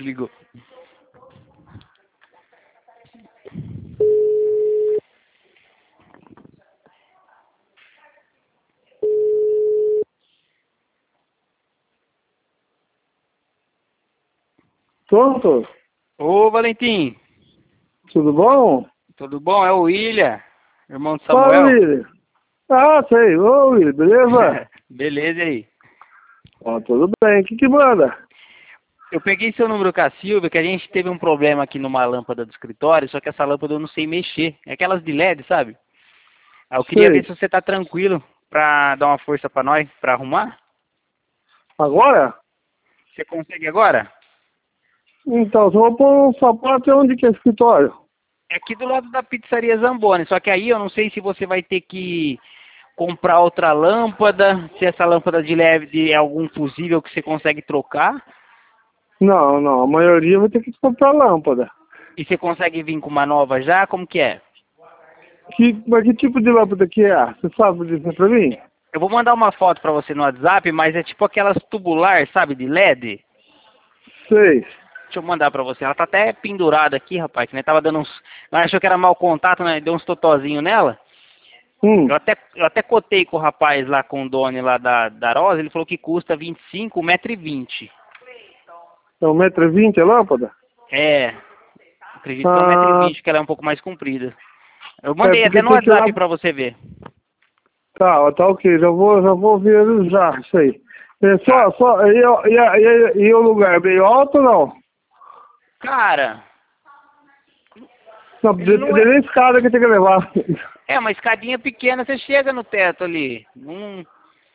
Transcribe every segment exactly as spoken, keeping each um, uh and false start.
Desligou. Pronto? Ô, Valentim. Tudo bom? Tudo bom? É o William, irmão de Fala, Samuel. William. Ah, sei. Ô, William, beleza? Beleza aí. Ó, tudo bem. O que que manda? Eu peguei seu número com a Silvia, que a gente teve um problema aqui numa lâmpada do escritório, só que essa lâmpada eu não sei mexer. É aquelas de L E D, sabe? Aí eu queria ver Sei. se você tá tranquilo pra dar uma força pra nós, pra arrumar. Agora? Você consegue agora? Então, só vou pôr um sapato onde que é escritório? É aqui do lado da pizzaria Zamboni, só que aí eu não sei se você vai ter que comprar outra lâmpada, se essa lâmpada de L E D é algum fusível que você consegue trocar, Não, não. A maioria vai ter que comprar lâmpada. e você consegue vir com uma nova já, como que é? Que, mas que tipo de lâmpada que é? Você sabe dizer pra mim? Eu vou mandar uma foto pra você no WhatsApp, mas é tipo aquelas tubular, sabe, de L E D. Sei. Deixa eu mandar pra você. Ela tá até pendurada aqui, rapaz, que né, tava dando uns... Ela achou que era mau contato, né? Deu uns totozinhos nela. Hum. Eu até, eu até cotei com o rapaz lá, com o Doni lá da, da Rosa, ele falou que custa vinte e cinco, um metro e vinte. É um metro e vinte a lâmpada? É, acredito que é um metro e Ah, vinte, que ela é um pouco mais comprida. Eu é mandei porque até no tem que ir lá... WhatsApp pra você ver. Tá, tá ok. Já vou, já vou ver já, sei. É Tá. só, só... E, e, e, e o lugar é bem alto ou não? Cara, Não, ele não é... dependendo da escada que tem que levar. É, uma escadinha pequena, você chega no teto ali. Hum,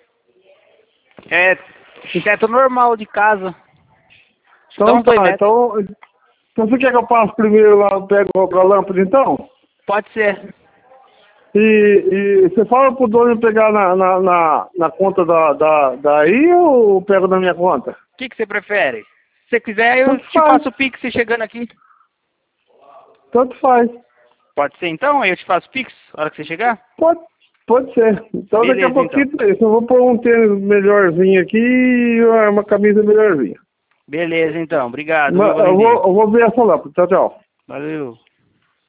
é teto normal de casa. Acho que dá Então uns dois tá, metros. então... Então você quer que eu passe primeiro lá, eu pego a lâmpada então? Pode ser. E, e você fala pro dono pegar na, na, na, na conta da, da, daí ou eu pego na minha conta? O que, que você prefere? Se você quiser, eu Tanto te faz, faço o Pix você chegando aqui. tanto faz. Pode ser então? Aí eu te faço o Pix na hora que você chegar? Pode, pode ser. Então daqui a Beleza, então. pouquinho é isso. Eu vou pôr um tênis melhorzinho aqui e uma camisa melhorzinha. Beleza, então. Obrigado, viu, Mas eu vou, Valentim? eu vou ver essa lâmpada. Tchau, tchau. Valeu.